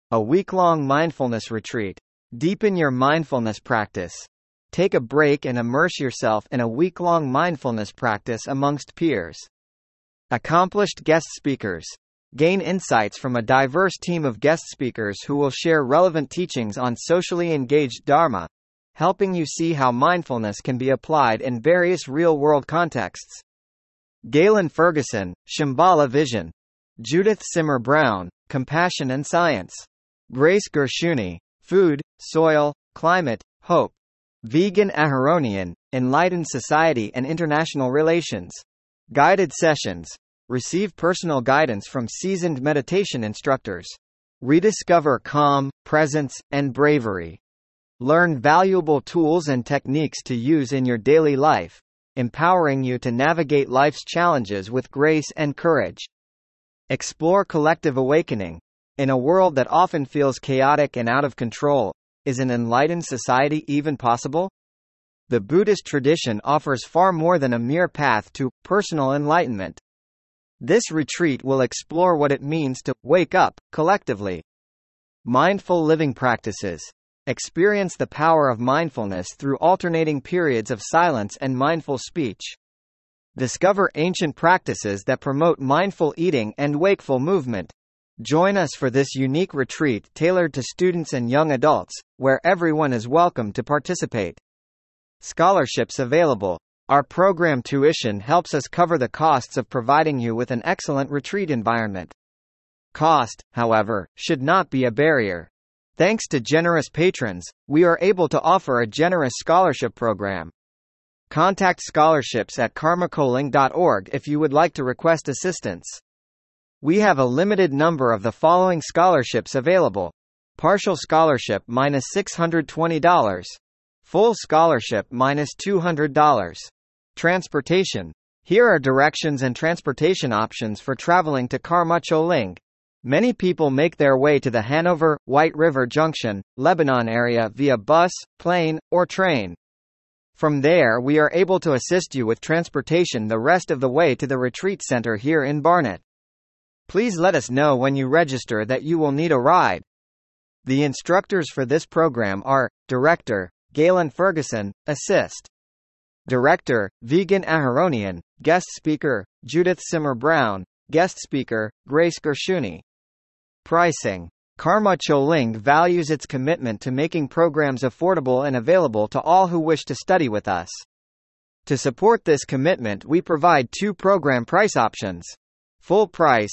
A week-long mindfulness retreat. Deepen your mindfulness practice. Take a break and immerse yourself in a week-long mindfulness practice amongst peers. Accomplished guest speakers. Gain insights from a diverse team of guest speakers who will share relevant teachings on socially engaged Dharma, helping you see how mindfulness can be applied in various real-world contexts. Galen Ferguson, Shambhala Vision. Judith Simmer Brown, Compassion and Science. Grace Gershuni, Food, Soil, Climate, Hope. Vigen Aharonian, Enlightened Society and International Relations. Guided sessions. Receive personal guidance from seasoned meditation instructors. Rediscover calm, presence, and bravery. Learn valuable tools and techniques to use in your daily life, empowering you to navigate life's challenges with grace and courage. Explore collective awakening. In a world that often feels chaotic and out of control, is an enlightened society even possible? The Buddhist tradition offers far more than a mere path to personal enlightenment. This retreat will explore what it means to wake up collectively. Mindful living practices. Experience the power of mindfulness through alternating periods of silence and mindful speech. Discover ancient practices that promote mindful eating and wakeful movement. Join us for this unique retreat tailored to students and young adults, where everyone is welcome to participate. Scholarships available. Our program tuition helps us cover the costs of providing you with an excellent retreat environment. Cost, however, should not be a barrier. Thanks to generous patrons, we are able to offer a generous scholarship program. Contact scholarships at karmacoling.org if you would like to request assistance. We have a limited number of the following scholarships available. Partial scholarship -$620. Full scholarship -$200. Transportation. Here are directions and transportation options for traveling to Karma Choling. Many people make their way to the Hanover, White River Junction, Lebanon area via bus, plane, or train. From there we are able to assist you with transportation the rest of the way to the retreat center here in Barnet. Please let us know when you register that you will need a ride. The instructors for this program are, Director, Galen Ferguson, Assist. Director, Vigen Aharonian, Guest Speaker, Judith Simmer Brown, Guest Speaker, Grace Gershuni. Pricing. Karma Choling values its commitment to making programs affordable and available to all who wish to study with us. To support this commitment we provide two program price options. Full price,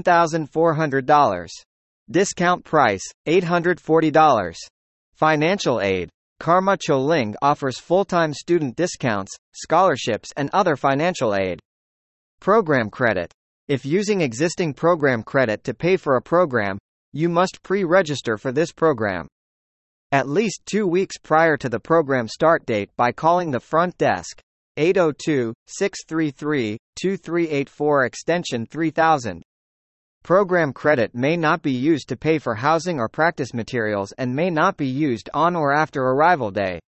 $1,400. Discount price, $840. Financial aid. Karma Choling offers full-time student discounts, scholarships and other financial aid. Program credit. If using existing program credit to pay for a program, you must pre-register for this program. At least 2 weeks prior to the program start date by calling the front desk, 802-633-2384 extension 3000. Program credit may not be used to pay for housing or practice materials and may not be used on or after arrival day.